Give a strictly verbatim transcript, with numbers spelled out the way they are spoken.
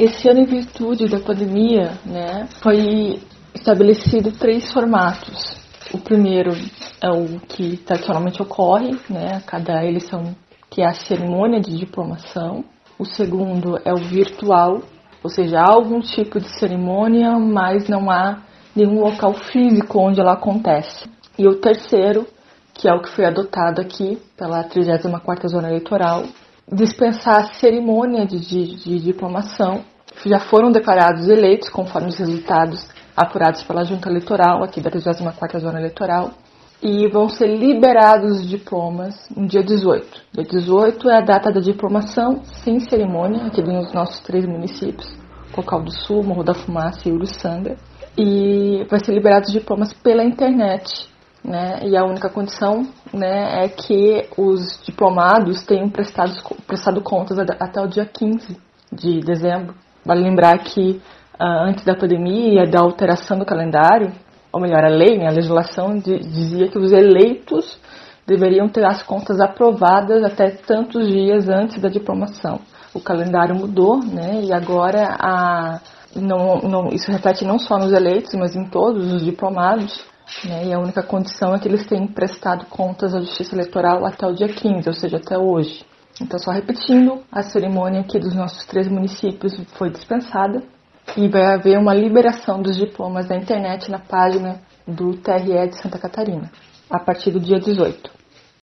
esse ano, em virtude da pandemia, né, foi estabelecido três formatos. O primeiro é o que tradicionalmente ocorre, né, a cada eleição, que é a cerimônia de diplomação. O segundo é o virtual, ou seja, há algum tipo de cerimônia, mas não há nenhum local físico onde ela acontece. E o terceiro, que é o que foi adotado aqui pela trigésima quarta Zona Eleitoral, dispensar a cerimônia de, de, de diplomação. Já foram declarados eleitos conforme os resultados apurados pela Junta Eleitoral, aqui da trigésima quarta Zona Eleitoral, e vão ser liberados os diplomas no dia dezoito. Dia dezoito é a data da diplomação, sem cerimônia, aqui nos nossos três municípios, Cocal do Sul, Morro da Fumaça e Uruçanga, e vai ser liberados os diplomas pela internet, né? E a única condição, né, é que os diplomados tenham prestado, prestado contas até o dia quinze de dezembro. Vale lembrar que uh, antes da pandemia e da alteração do calendário, ou melhor, a lei, né, a legislação dizia que os eleitos deveriam ter as contas aprovadas até tantos dias antes da diplomação. O calendário mudou, né, e agora a, não, não, isso reflete não só nos eleitos, mas em todos os diplomados, né, e a única condição é que eles tenham prestado contas à Justiça Eleitoral até o dia quinze, ou seja, até hoje. Então, só repetindo, a cerimônia aqui dos nossos três municípios foi dispensada e vai haver uma liberação dos diplomas da internet na página do T R E de Santa Catarina, a partir do dia dezoito.